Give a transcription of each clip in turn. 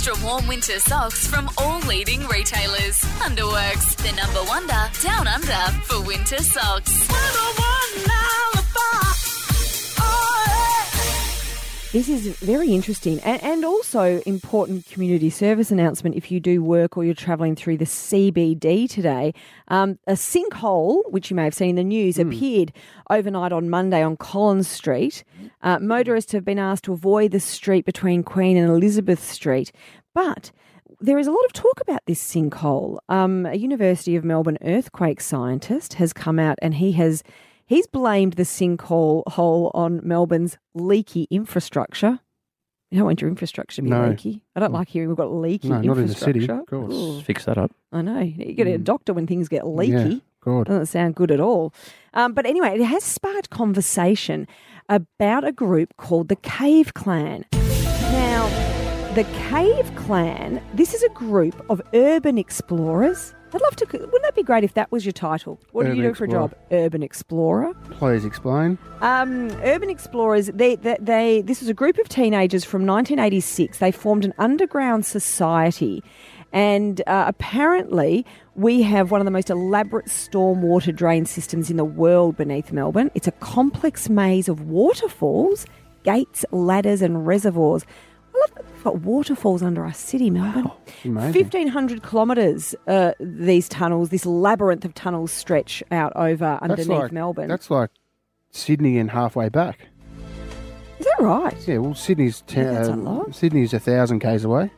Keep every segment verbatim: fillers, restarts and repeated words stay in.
extra warm winter socks from all leading retailers. Underworks, the number wonder down under for winter socks. This is very interesting and, and also important community service announcement if you do work or you're travelling through the C B D today. Um, a sinkhole, which you may have seen in the news, mm. appeared overnight on Monday on Collins Street. Uh, motorists have been asked to avoid the street between Queen and Elizabeth Street. But there is a lot of talk about this sinkhole. Um, a University of Melbourne earthquake scientist has come out and he has... He's blamed the sinkhole hole on Melbourne's leaky infrastructure. You don't want your infrastructure to be no. leaky. I don't like hearing we've got leaky no, infrastructure. Not in the city, of course. Ooh. Fix that up. I know. You get a doctor when things get leaky. Yeah, God. Doesn't sound good at all. Um, but anyway, it has sparked conversation about a group called the Cave Clan. Now, the Cave Clan, this is a group of urban explorers. I'd love to... Wouldn't that be great if that was your title? What Urban do you do Explorer. for a job? Urban Explorer. Please explain. Um, urban Explorers, they, they, they, this was a group of teenagers from nineteen eighty-six. They formed an underground society. And uh, apparently we have one of the most elaborate stormwater drain systems in the world beneath Melbourne. It's a complex maze of waterfalls, gates, ladders and reservoirs. I love that we've got waterfalls under our city, Melbourne. Wow, amazing. fifteen hundred kilometres, uh, these tunnels, this labyrinth of tunnels stretch out over underneath that's like, Melbourne. That's like Sydney and halfway back. Is that right? Yeah, well, Sydney's ten, Yeah, that's a uh, lot. Sydney's a thousand k's away.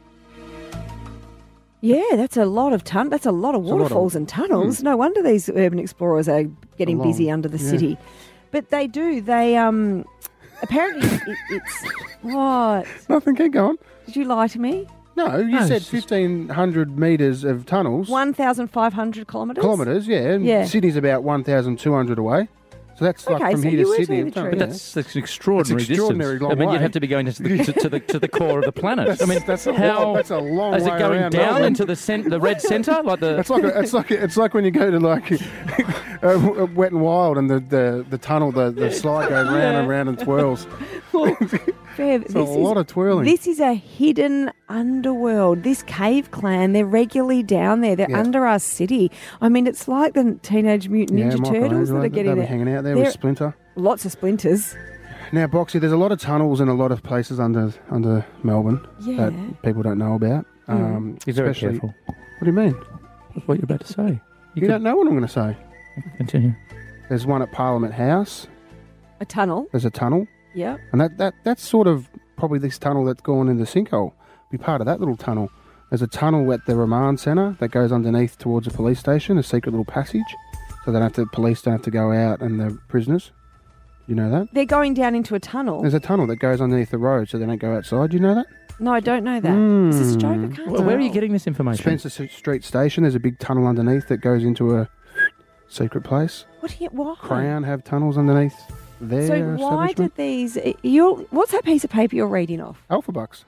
Yeah, that's a lot of tun- That's a lot of It's a lot waterfalls of- and tunnels. Hmm. No wonder these urban explorers are getting Along. busy under the Yeah. city. But they do. They um, apparently it, it's what? Nothing, keep going. Did you lie to me? No, you No, said it's just- fifteen hundred metres of tunnels. One thousand five hundred kilometres. Kilometres, yeah. And Yeah. Sydney's about one thousand two hundred away. So that's like Okay, from so here you to were Sydney. telling in the time, truth. But yeah. that's, that's an extraordinary, It's extraordinary distance. long I mean, you'd way. have to be going to the, to, to the to the core of the planet. I mean, that's a how long, that's a long is way it going around down Melbourne. into the cent- the red centre like the? It's like a, it's like a, it's like when you go to like uh, Wet and Wild and the, the, the tunnel, the, the slide goes round and round and twirls. Well, Bev, It's this a lot is, of twirling. This is a hidden underworld. This Cave Clan, they're regularly down there. They're Yeah. under our city. I mean, it's like the Teenage Mutant yeah, Ninja Michael Turtles that Angelo, are getting they'll be there. hanging out there They're- with Splinter. Lots of splinters. Now, Boxy, there's a lot of tunnels in a lot of places under under Melbourne Yeah. that people don't know about. Mm. Um, Be very especially- careful. What do you mean? That's what you're about to say. You, could don't know what I'm going to say. continue. There's one at Parliament House. A tunnel. There's a tunnel, Yeah. and that, that that's sort of probably this tunnel that's gone in the sinkhole. Be part of that little tunnel. There's a tunnel at the Remand Centre that goes underneath towards a police station, a secret little passage, so they don't have to, police don't have to go out and the prisoners. You know that? They're going down into a tunnel. There's a tunnel that goes underneath the road so they don't go outside. You know that? No, I don't know that. Is this a joke? I Mm. can't Well, where are you tell. getting this information? Spencer S- Street Station, there's a big tunnel underneath that goes into a secret place. What? do you- Why? Crown have tunnels underneath their So why establishment. did these? You're, what's that piece of paper you're reading off? Alpha Bucks.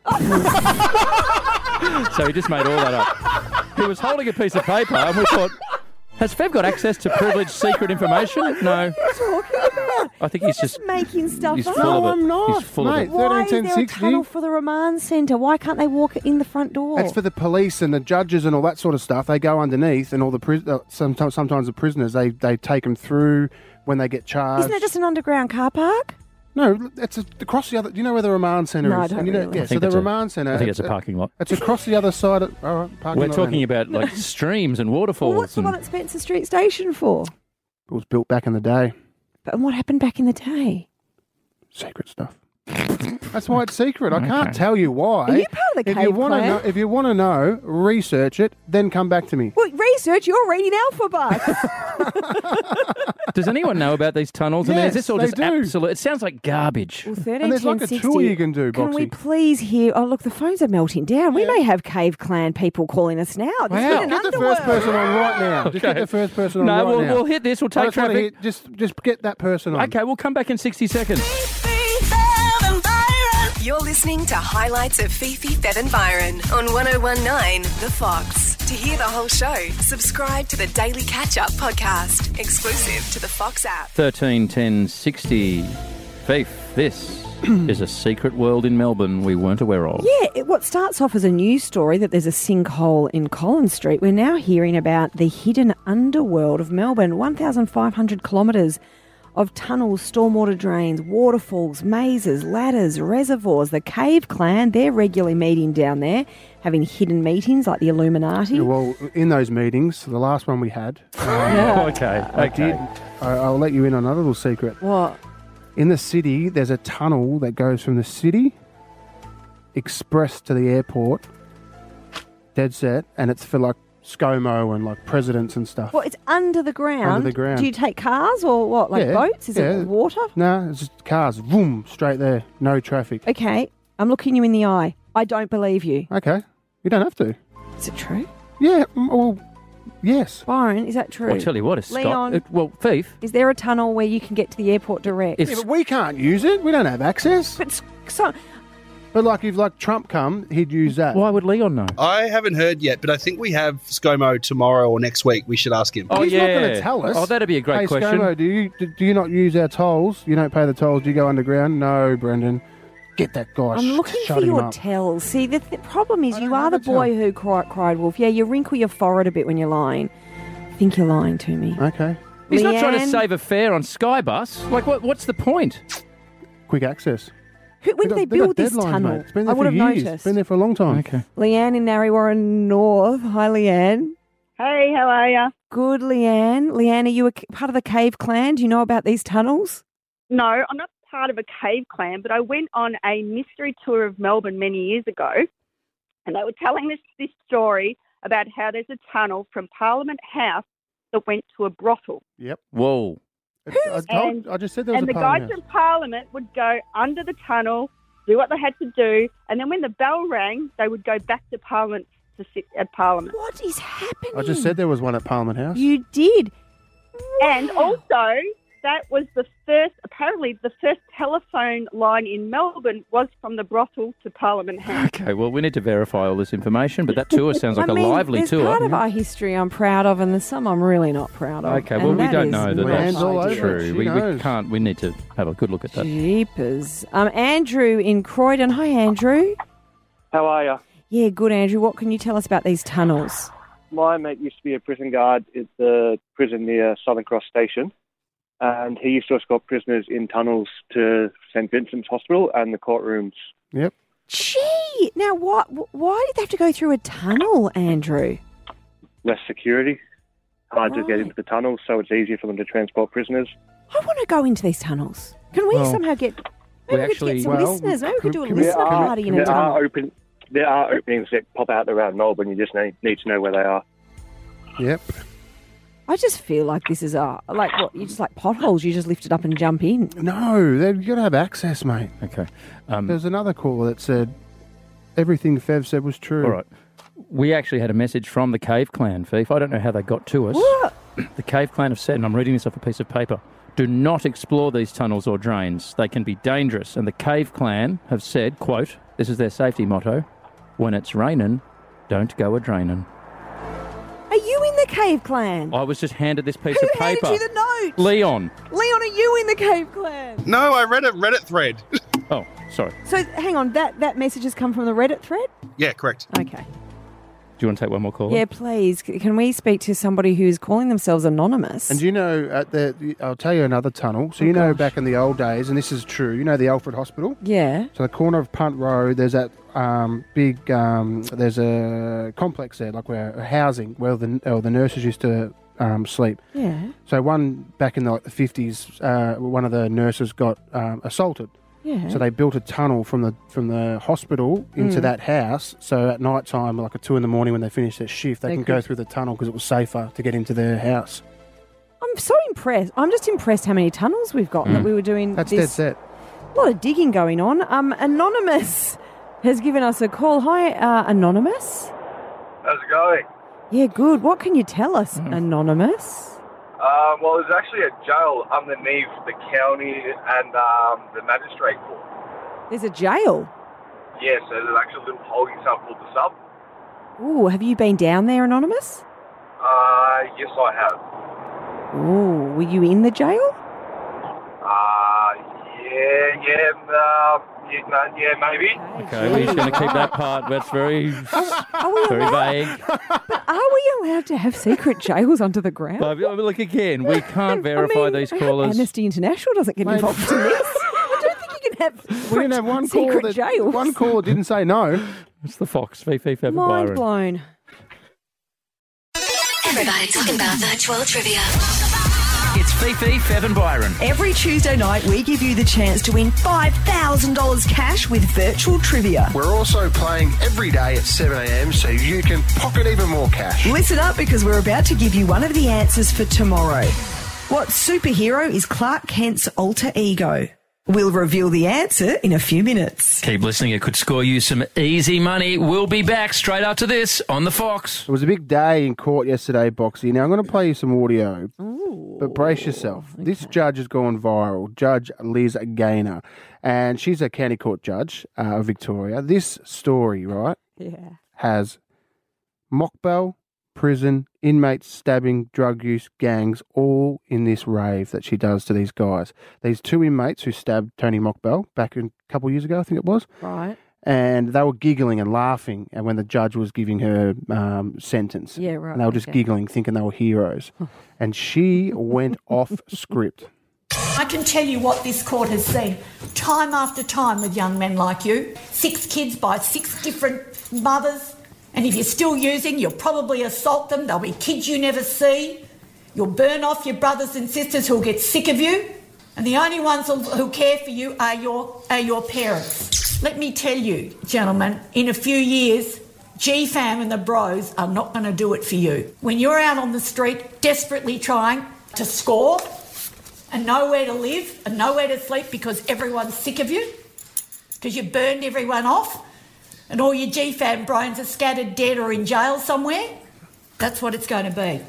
So he just made all that up. He was holding a piece of paper, and we thought, has Fev got access to privileged secret information? No. Talking about? I think he's just making stuff he's up. full of No, it. I'm not, He's full mate. of it. Why is thirteen there a sixty. tunnel for the remand centre? Why can't they walk in the front door? That's for the police and the judges and all that sort of stuff. They go underneath, and all the pris- uh, sometimes sometimes the prisoners they they take them through when they get charged. Isn't that just an underground car park? No, it's a, across the other. Do you know where the remand centre No, I is? don't And you know, really. yeah, I so think the it's a- remand centre. I think it's a parking lot. It's across the other side. Of, all right, parking We're lot talking then. about like streams and waterfalls. Well, what's the and one at Spencer Street Station for? It was built back in the day. But what happened back in the day? Secret stuff. That's why it's secret. I can't Okay. tell you why. Are you part of the if you Cave wanna Clan? know, if you want to know, research it, then come back to me. Well, research, you're reading Alphabet. Does anyone know about these tunnels? I mean, is Yes, this all they just do. absolute? It sounds like garbage. Well, thirteen, And there's like ten, a sixty. tour you can do, Can we Boxy. please hear? Oh, look, the phones are melting down. We Yeah. may have Cave Clan people calling us now. This Wow. is an Get the underworld. first person on right now. Just get Okay. the first person on No, right we'll, now. we'll hit this. We'll I take just wanna traffic. hear- just, just get that person on. Okay, we'll come back in sixty seconds. You're listening to highlights of Fifi, Fev and Byron on one oh one point nine The Fox. To hear the whole show, subscribe to the Daily Catch Up podcast, exclusive to the Fox app. Thirteen ten sixty. Faith, this is a secret world in Melbourne we weren't aware of. Yeah, it, what starts off as a news story that there's a sinkhole in Collins Street, we're now hearing about the hidden underworld of Melbourne. one thousand five hundred kilometres of tunnels, stormwater drains, waterfalls, mazes, ladders, reservoirs. The Cave Clan, they're regularly meeting down there, having hidden meetings like the Illuminati. Yeah, well, in those meetings, the last one we had, um, Yeah. Okay, I okay. did. I, I'll let you in on a little secret. What? In the city, there's a tunnel that goes from the city express to the airport, dead set, and it's for like ScoMo and like presidents and stuff. What, it's under the ground? Under the ground. Do you take cars or what, like Yeah, boats? Is yeah. it water? No, it's just cars, boom, straight there, no traffic. Okay, I'm looking you in the eye. I don't believe you. Okay, you don't have to. Is it true? Yeah, mm, well, yes. Byron, is that true? I'll tell you what, it's Leon. Scott. It, well, Thief, Is there a tunnel where you can get to the airport direct? if Yeah, but we can't use it. We don't have access. But s- so, But like if like Trump come, he'd use that. why would Leon know? I haven't heard yet, but I think we have ScoMo tomorrow or next week. We should ask him. Oh, He's yeah. not going to tell us. Oh, that'd be a great hey, question. ScoMo, do you do, do you not use our tolls? You don't pay the tolls. Do you go underground? No, Brendan. Get that guy. I'm sh- looking shut for him your up. tells. See, the th- problem is I you don't are have the a tell. boy who cri- cried wolf. Yeah, you wrinkle your forehead a bit when you're lying. I think you're lying to me. Okay. He's not trying to Leanne? save a fare on Skybus. Like, what? what's the point? Quick access. Who, when They did got- they they got build this deadlines, tunnel? mate. It's been I there would for have years. noticed. It's been there for a long time. Okay. Leanne in Narrywarren North. Hi, Leanne. Hey, how are you? Good, Leanne. Leanne, are you a c- part of the Cave Clan? Do you know about these tunnels? No, I'm not part of a cave clan, but I went on a mystery tour of Melbourne many years ago, and they were telling this, this story about how there's a tunnel from Parliament House that went to a brothel. Yep. Whoa. I, I, told, And- I just said there was And a the parliament guys house. from Parliament would go under the tunnel, do what they had to do, and then when the bell rang, they would go back to Parliament to sit at Parliament. What is happening? I just said there was one at Parliament House. You did. And Wow. also, that was the first, apparently, the first telephone line in Melbourne was from the brothel to Parliament House. Okay, well, we need to verify all this information, but that tour sounds like I mean, a lively there's tour. part of our history I'm proud of, and there's some I'm really not proud of. Okay, and well, we that don't is know that not Hands that's all over it. true. She We, we knows. can't. We need to have a good look at that. Jeepers. Um, Andrew in Croydon. Hi, Andrew. How are you? Yeah, good, Andrew. What can you tell us about these tunnels? My mate used to be a prison guard at the prison near Southern Cross Station, and he used to escort prisoners in tunnels to St Vincent's Hospital and the courtrooms. Yep. Gee, now what? Why did they have to go through a tunnel, Andrew? Less security, hard to get Right. into the tunnels, so it's easier for them to transport prisoners. I want to go into these tunnels. Can we Well, somehow get? we Maybe we, could actually- get some well, listeners. Maybe we could do a can we- listener There are, party in a there tunnel. are open, there are openings that pop out around Melbourne. You just need, need to know where they are. Yep. I just feel like this is a like what you just like potholes. You just lift it up and jump in. No, they've got to have access, mate. Okay. Um, There's another caller that said everything Fev said was true. all right. We actually had a message from the Cave Clan, Thief. I don't know how they got to us. What? The Cave Clan have said, and I'm reading this off a piece of paper, do not explore these tunnels or drains. They can be dangerous. And the Cave Clan have said, quote, this is their safety motto, when it's raining, don't go a drainin'. Are you in the Cave Clan? I was just handed this piece Who of paper. handed you the note? Leon. Leon, are you in the Cave Clan? No, I read a Reddit thread. Oh, sorry. So hang on, that that message has come from the Reddit thread. Yeah, correct. Okay. Do you want to take one more call? Yeah, please. C- Can we speak to somebody who's calling themselves anonymous? And do you know, at the, I'll tell you another tunnel. So Oh, you know gosh. back in the old days, and this is true, you know the Alfred Hospital? Yeah. So the corner of Punt Road, there's that um, big, um, there's a complex there, like where housing, where the, or the nurses used to um, sleep. Yeah. So one, back in the, like, the fifties, uh, one of the nurses got um, assaulted. Yeah. So they built a tunnel from the from the hospital into Mm. that house. So at night time, like at two in the morning when they finish their shift, they, They can could- go through the tunnel because it was safer to get into their house. I'm so impressed. I'm just impressed how many tunnels we've got. That we were doing That's dead this. set. A lot of digging going on. Um, Anonymous has given us a call. Hi, uh, Anonymous. How's it going? Yeah, good. What can you tell us, Anonymous? Um, well, there's actually a jail underneath the county and um, the magistrate court. There's a jail. Yeah, so there's actually a little holding cell called the sub. Ooh, have you been down there, Anonymous? Uh, yes, I have. Ooh, were you in the jail? Uh, yeah, yeah, uh, yeah, no, yeah, maybe. Okay, we're just going to keep that part. That's very, Are we very allowed, vague. but are we allowed to have secret jails under the ground? But, I mean, look, again, we can't verify I mean, these I hope callers. Amnesty International doesn't get Mate. involved in this. I don't think you can have We didn't have one call secret that jails. one caller didn't say no. It's the Fox, Fifi, Fev and Mind Byron. blown. Everybody talking about virtual trivia. It's Fifi, Fev and Byron. Every Tuesday night, we give you the chance to win five thousand dollars cash with virtual trivia. We're also playing every day at seven a.m. so you can pocket even more cash. Listen up because we're about to give you one of the answers for tomorrow. What superhero is Clark Kent's alter ego? We'll reveal the answer in a few minutes. Keep listening, it could score you some easy money. We'll be back straight after this on The Fox. It was a big day in court yesterday, Boxy. Now, I'm going to play you some audio, but brace yourself. This judge has gone viral, Judge Liz Gaynor, and she's a county court judge uh, of Victoria. This story, right, Yeah. has Mockbell, prison, inmates, stabbing, drug use, gangs, all in this rave that she does to these guys. These two inmates who stabbed Tony Mockbell back in, a couple of years ago, I think it was. Right. And they were giggling and laughing and when the judge was giving her um, sentence. Yeah, right. And they were just okay. giggling, thinking they were heroes. And she went off script. I can tell you what this court has seen time after time with young men like you. Six kids by six different mothers. And if you're still using, you'll probably assault them. There'll be kids you never see. You'll burn off your brothers and sisters who'll get sick of you. And the only ones who who care for you are your, are your parents. Let me tell you, gentlemen, in a few years, G FAM and the bros are not going to do it for you. When you're out on the street desperately trying to score and nowhere to live and nowhere to sleep because everyone's sick of you, because you burned everyone off, and all your G FAM bros are scattered dead or in jail somewhere, that's what it's going to be.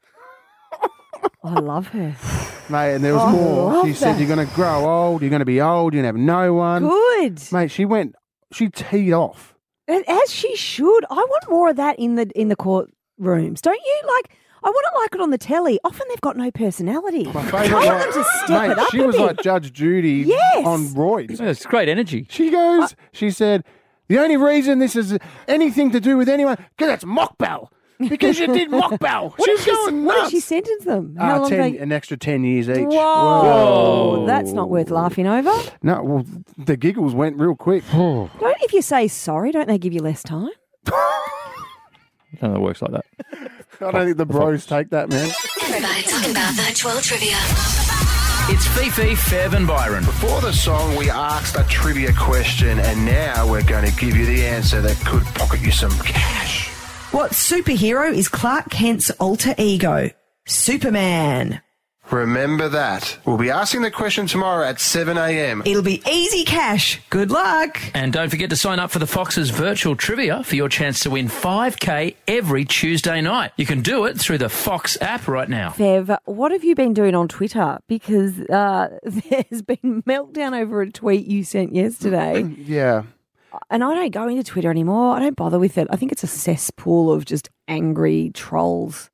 I love her. Mate, and there was Oh, I more. love She said, that. you're going to grow old, you're going to be old, you're going to have no one. Good. Mate, she went, she teed off. And as she should. I want more of that in the in the courtrooms. Don't you? Like, I want it like it on the telly. Often they've got no personality. My I favourite want one. them to step Mate, it up she a was bit. like Judge Judy Yes. on roids. Yeah, it's great energy. She goes, she said, the only reason this is anything to do with anyone, because it's Mockbell. Because you did Mockbell. What She's did she, going what nuts. did she sentence them? How Uh, long ten, they... An extra ten years each. Whoa. That's not worth laughing over. No, well, the giggles went real quick. Don't if you say sorry, don't they give you less time? I don't know that it works like that. I don't think the bros take that, man. Everybody talking about virtual trivia. It's Fifi, Fev and Byron. Before the song, we asked a trivia question, and now we're going to give you the answer that could pocket you some cash. What superhero is Clark Kent's alter ego? Superman. Remember that. We'll be asking the question tomorrow at seven a.m. It'll be easy cash. Good luck. And don't forget to sign up for the Fox's virtual trivia for your chance to win five K every Tuesday night. You can do it through the Fox app right now. Fev, what have you been doing on Twitter? Because uh, there's been meltdown over a tweet you sent yesterday. Yeah. And I don't go into Twitter anymore. I don't bother with it. I think it's a cesspool of just angry trolls.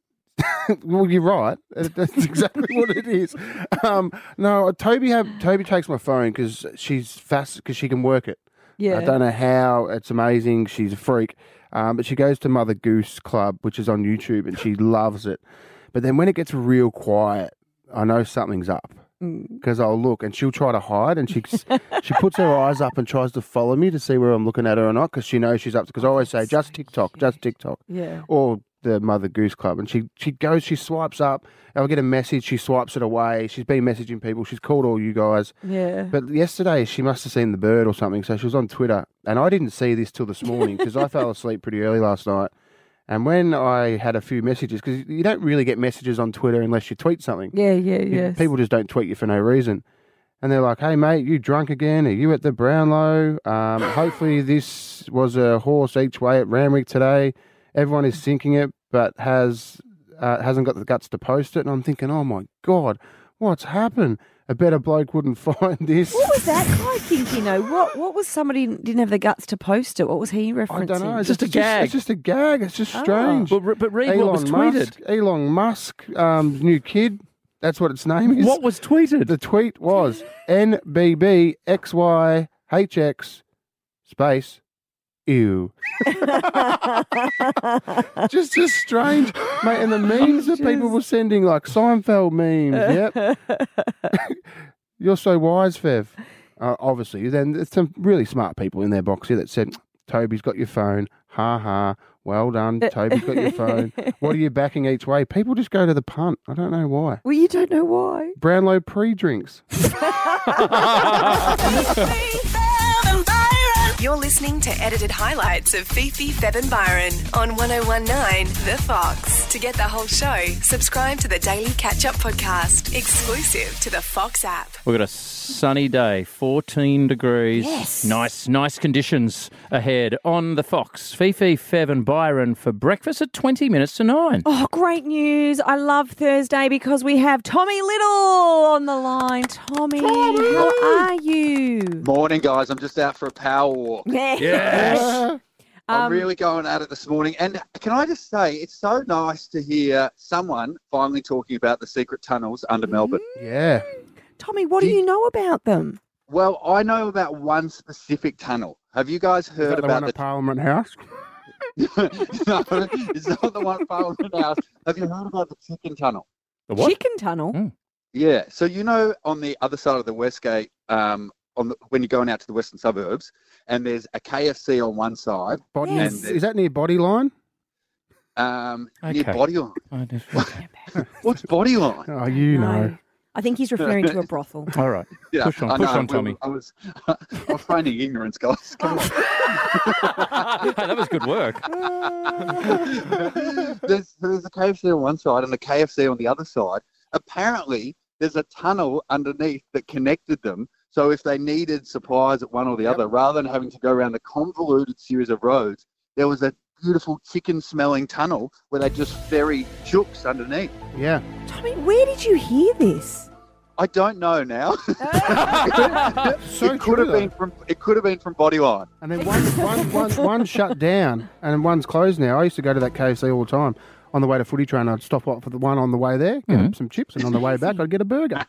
Well, you're right. That's exactly what it is. Um, no, Toby have Toby takes my phone because she's fast because she can work it. Yeah. I don't know how. It's amazing. She's a freak. Um, but she goes to Mother Goose Club, which is on YouTube, and she loves it. But then when it gets real quiet, I know something's up because I'll look and she'll try to hide, and she she puts her eyes up and tries to follow me to see where I'm looking at her or not because she knows she's up. Because I always say just TikTok, just TikTok. Yeah. Or the Mother Goose Club, and she she goes, she swipes up. I'll get a message, she swipes it away. She's been messaging people. She's called all you guys. Yeah. But yesterday she must have seen the bird or something, so she was on Twitter, and I didn't see this till this morning because I fell asleep pretty early last night. And when I had a few messages, because you don't really get messages on Twitter unless you tweet something. Yeah, yeah, You- yes. People just don't tweet you for no reason. And they're like, hey, mate, you drunk again? Are you at the Brownlow? Um, hopefully this was a horse each way at Ramwick today. Everyone is sinking it, but has, uh, hasn't got the guts to post it. And I'm thinking, oh, my God, what's happened? A better bloke wouldn't find this. What was that guy thinking, though? What what was somebody didn't have the guts to post it? What was he referencing? I don't know. It's Just a it's gag. It's just a gag. It's just Oh. strange. But, but read Elon what was Musk, tweeted. Elon Musk, um, new kid. That's what its name is. What was tweeted? The tweet was N B B X Y H X space ew. just just strange, mate. And the memes that people were sending, like Seinfeld memes. Yep. You're so wise, Fev. Uh, obviously, then there's some really smart people in their box here that said, "Toby's got your phone. Ha ha. Well done. Toby's got your phone. What are you backing each way?" People just go to the punt. I don't know why. Well, you don't know why. Brownlow pre-drinks. You're listening to edited highlights of Fifi, Feb and Byron on ten nineteen The Fox. To get the whole show, subscribe to the Daily Catch-Up Podcast, exclusive to the Fox app. We've got a sunny day, fourteen degrees. Yes. Nice, nice conditions ahead on the Fox. Fifi, Fev and Byron for breakfast at twenty minutes to nine. Oh, great news. I love Thursday because we have Tommy Little on the line. Tommy, Tommy. how are you? Morning, guys. I'm just out for a power walk. Yes. I'm Um, really going at it this morning. And can I just say, it's so nice to hear someone finally talking about the secret tunnels under Melbourne. Yeah. Tommy, what do you know about them? Well, I know about one specific tunnel. Have you guys Is heard that the about one the at Parliament House? No, it's not the one at Parliament House. Have you heard about the chicken tunnel? The what? Chicken tunnel? Yeah. So you know, on the other side of the Westgate, um, on the, when you're going out to the western suburbs, and there's a K F C on one side. Body, and is, is that near Bodyline? Um, Okay. near Bodyline. I just- What's Bodyline? Oh, you No. know. I think he's referring to a brothel. All right. Yeah, Push on, I push know, on, I- Tommy. I was, I was feigning ignorance, guys. Come on. Hey, that was good work. there's, there's a K F C on one side and a K F C on the other side. Apparently, there's a tunnel underneath that connected them. So if they needed supplies at one or the other, rather than having to go around the convoluted series of roads, there was a beautiful chicken-smelling tunnel where they just ferry chooks underneath. Yeah. Tommy, where did you hear this? I don't know now. So it true, could have though. been from it could have been from Bodyline. And then one, one, one, one shut down and one's closed now. I used to go to that K F C all the time. On the way to footy train, I'd stop off for the one on the way there, get Mhm. some chips, and on the way back, I'd get a burger.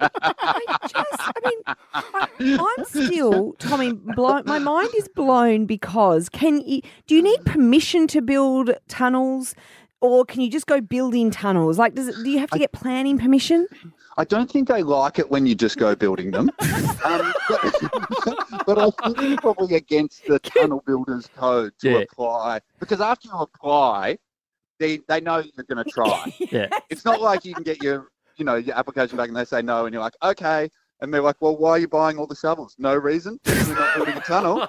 I'm still, Tommy, blown, my mind is blown because can you, do you need permission to build tunnels or can you just go building tunnels? Like, does it, do you have to get planning permission? I don't think they like it when you just go building them. um, but, but I think it's probably against the tunnel builders code to Yeah. apply. Because after you apply, they they know you're going to try. Yeah. It's not like you can get your you know your application back and they say no and you're like, okay. And they're like, well, why are you buying all the shovels? No reason. We're not building a tunnel.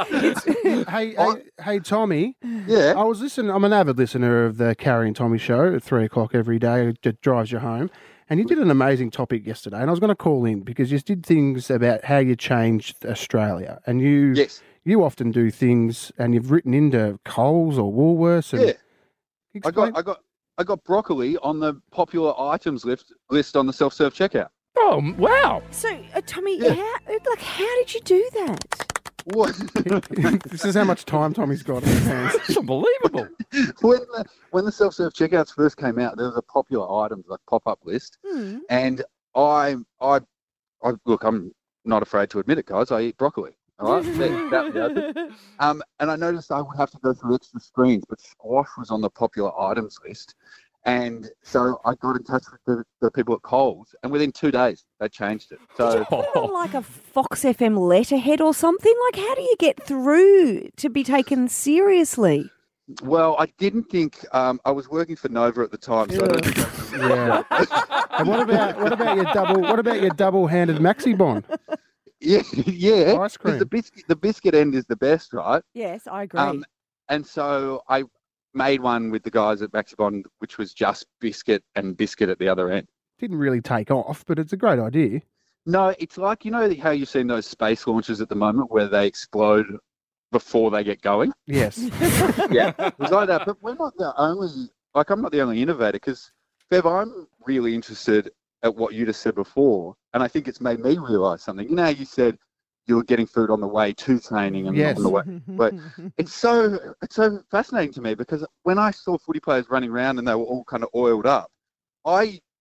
hey, hey, hey, Tommy. Yeah. I was listening. I'm an avid listener of the Carrie and Tommy show at three o'clock every day. It drives you home. And you did an amazing topic yesterday, and I was going to call in because you did things about how you changed Australia, and you yes. you often do things, and you've written into Coles or Woolworths. And Yeah. I got I got I got broccoli on the popular items list list on the self-serve checkout. Oh wow! So, uh, Tommy, how, like, how did you do that? What? This is how much time Tommy's got in his hands. It's unbelievable. when the when the self-serve checkouts first came out, there was a popular items like pop-up list, Hmm. and I I I look, I'm not afraid to admit it, guys. I eat broccoli. All right, That- that be open. um, and I noticed I would have to go through extra screens, but squash was on the popular items list, and so I got in touch with the, the people at Coles, and within two days they changed it. So. Put on like a Fox F M letterhead or something? Like, how do you get through to be taken seriously? Well, I didn't think um, I was working for Nova at the time, so I don't think I Yeah. And what about what about your double? What about your double-handed maxi bond? Yeah, yeah. Ice 'cause cream. The biscuit, the biscuit end is the best, right? Yes, I agree. Um, and so I made one with the guys at Maxibond, which was just biscuit and biscuit at the other end. Didn't really take off, but it's a great idea. No, it's like, you know how you've seen those space launches at the moment where they explode before they get going? Yes. Yeah, it was like that. But we're not the only, like, I'm not the only innovator because, Bev, I'm really interested at what you just said before, and I think it's made me realise something. You know how you said you were getting food on the way to training and Yes. not on the way. But it's so it's so fascinating to me because when I saw footy players running around and they were all kind of oiled up, I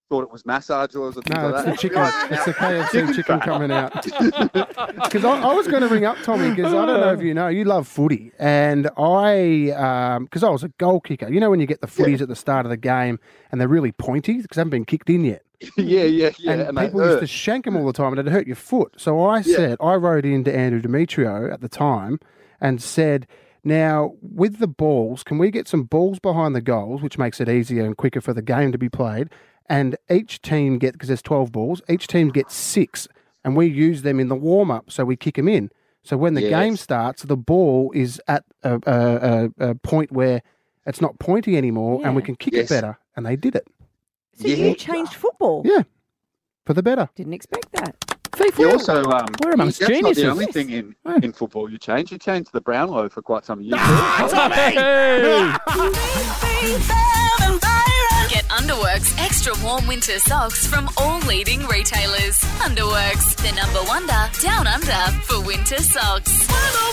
thought it was massage oils or things No, like it's that. the chicken. It's the K F C chicken coming out. Because I, I was going to ring up Tommy because I don't know if you know, you love footy, and I because I was a goal kicker. You know when you get the footies Yeah. at the start of the game and they're really pointy because they haven't been kicked in yet. yeah, yeah, yeah. And, and they people used hurt. to shank them all the time, and it'd hurt your foot. So I Yeah. said, I wrote into Andrew Demetrio at the time and said, now with the balls, can we get some balls behind the goals, which makes it easier and quicker for the game to be played? And each team get, because there's twelve balls, each team gets six, and we use them in the warm up, so we kick them in. So when the Yes. game starts, the ball is at a, a, a, a point where it's not pointy anymore, and we Yeah. can kick Yes. it better. And they did it. So Yeah. you changed football. Yeah, for the better. Didn't expect that. You also, um, We're amongst that's geniuses. not the only thing in, in football you change. You change the Brownlow for quite some years. Hey! Get Underworks extra warm winter socks from all leading retailers. Underworks, the number wonder down under for winter socks.